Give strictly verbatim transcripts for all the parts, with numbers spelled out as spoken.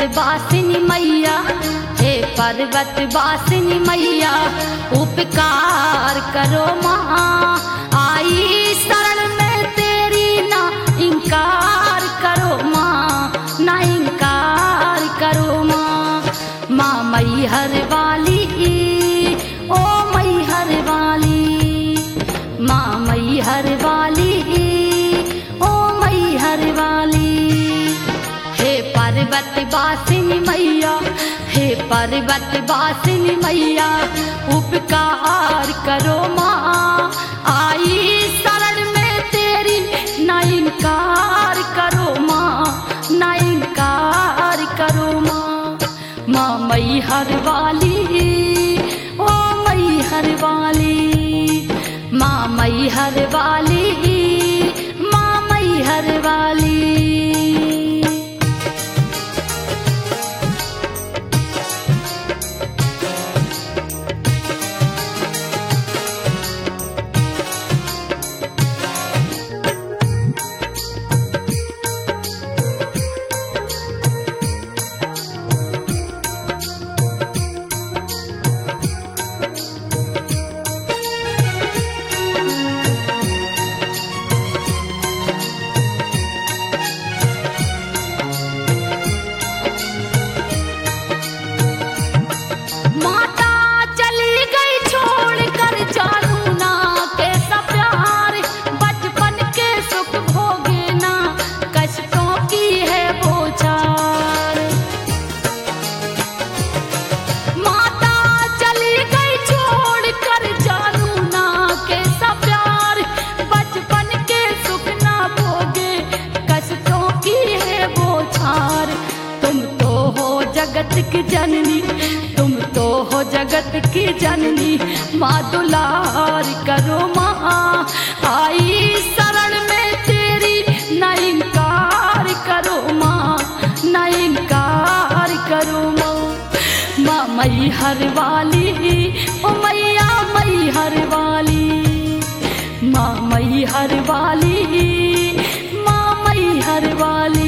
वासिनी मैया, हे पर्वत वासिनी मैया, उपकार करो माँ। आई शरण में तेरी ना इनकार करो माँ, ना इनकार करो माँ। माँ मैहर वाली, ओ मैहर वाली, माँ मैहर वाली, ओ मैहर वाली। हे पर्वत वासिनी मैया, हे पर्वत वासिनी मैया, उपकार करो माँ। आई शरण में तेरी ना इनकार करो माँ, ना इनकार करो माँ। माँ मैहर वाली, ओ मैहर वाली, माँ मैहर वाली, माँ मैहर वाली। जगत की जननी, तुम तो हो जगत की जननी, माँ दुलार करो माँ। आई शरण में तेरी ना इनकार करो माँ, ना इनकार करो माँ। माँ मैहर वाली, ओ मैया मैहर वाली, माँ मैहर वाली, माँ मैहर वाली।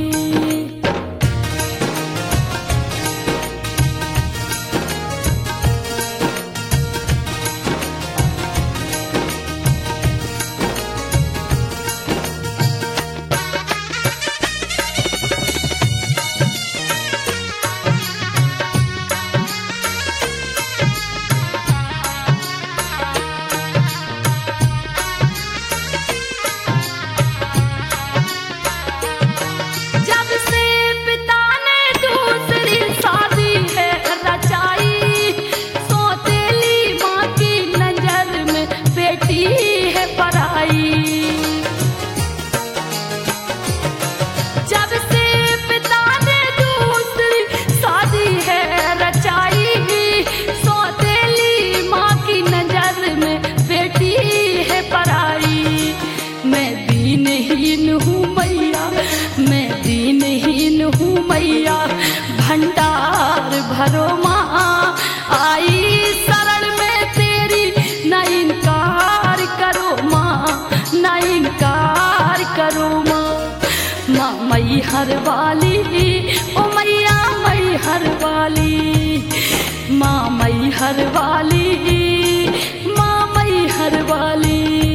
भंडार भरो माँ, आई शरण में तेरी ना इनकार करो माँ, ना इनकार करो माँ। माँ मैहर वाली, ओ मैया मैहर वाली, माँ मैहर वाली, माँ मैहर वाली।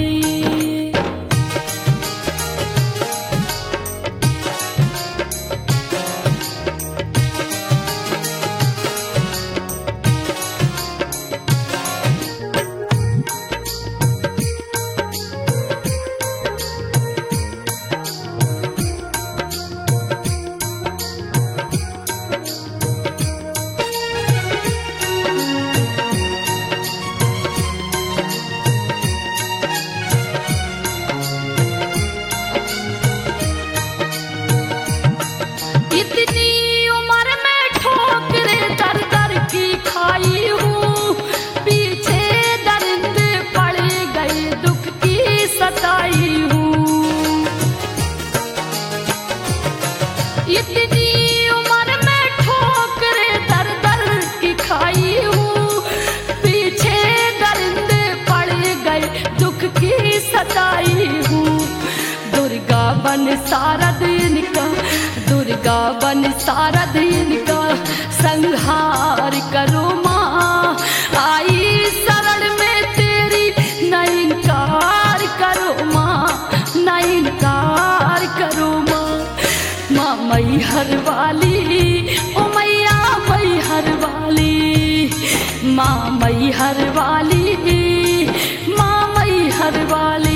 इतनी उम्र में ठोकरे दर दर की खाई हूँ, पीछे दरिंदे पड़ गए दुख की सताई हूँ। दुर्गा बन शारद इनका, दुर्गा दुर्गा बन शारद इनका संहार करो माँ। आई शरण में तेरी न इनकार करो माँ, न इनकार करो माँ। माँ मैहर वाली ओ मैया मैहर वाली, माँ मैहर वाली, माँ मैहर वाली।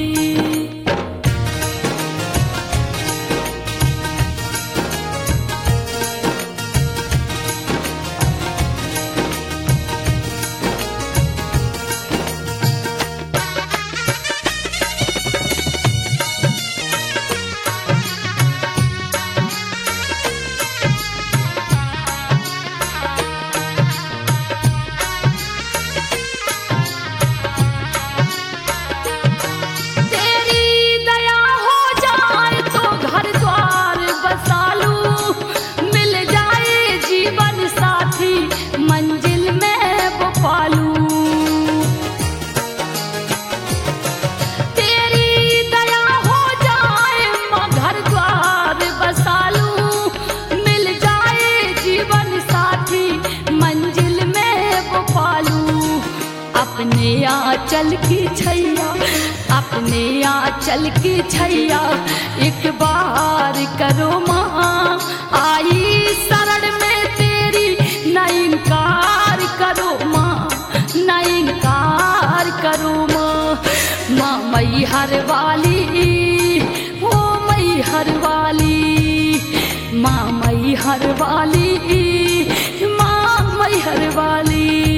अपने आंचल की छैया, अपने आंचल की छैया एक बार करो माँ। आई शरण में तेरी न इनकार करो माँ, न इनकार करो माँ। माँ मैहर वाली ओ मैहर वाली, माँ मैहर वाली, माँ मैहर वाली।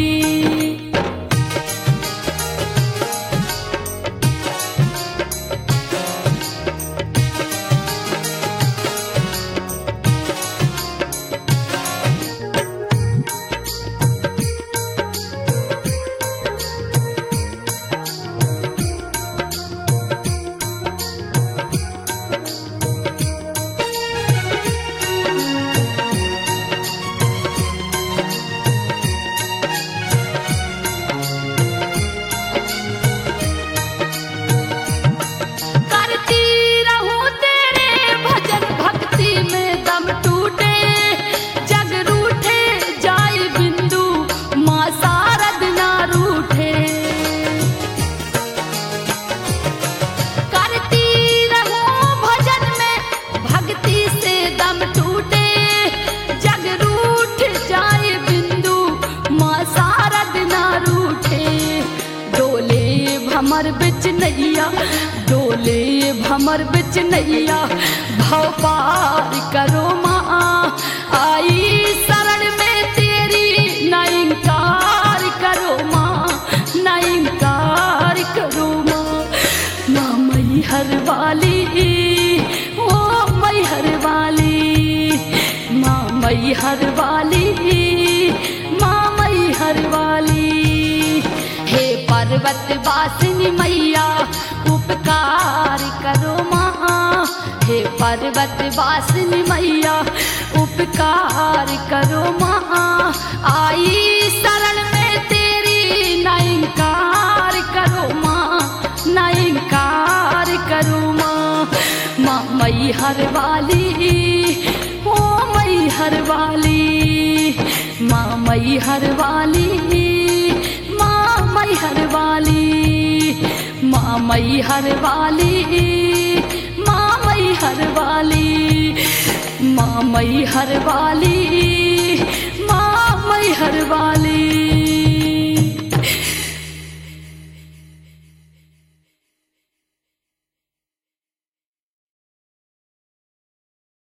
भमर बिच नैया डोले, भमर बिच नैया भव पार करो माँ। आई शरण में तेरी न इनकार करो माँ, न इनकार करो माँ। माँ मैहर वाली ओ मैहर वाली, माँ मैहर वाली, माँ मैहर वाली। पर्वत वासिनी मैया उपकार करो माँ, हे पर्वत वासिनी मैया उपकार करो माँ। आई शरण में तेरी न इनकार करो माँ, न इनकार करो माँ। माँ मैहर वाली ओ मैहर वाली, माँ मैहर वाली, मैहर वाली, माँ मैहर वाली, माँ मैहर वाली, माँ मैहर वाली, माँ मैहर वाली।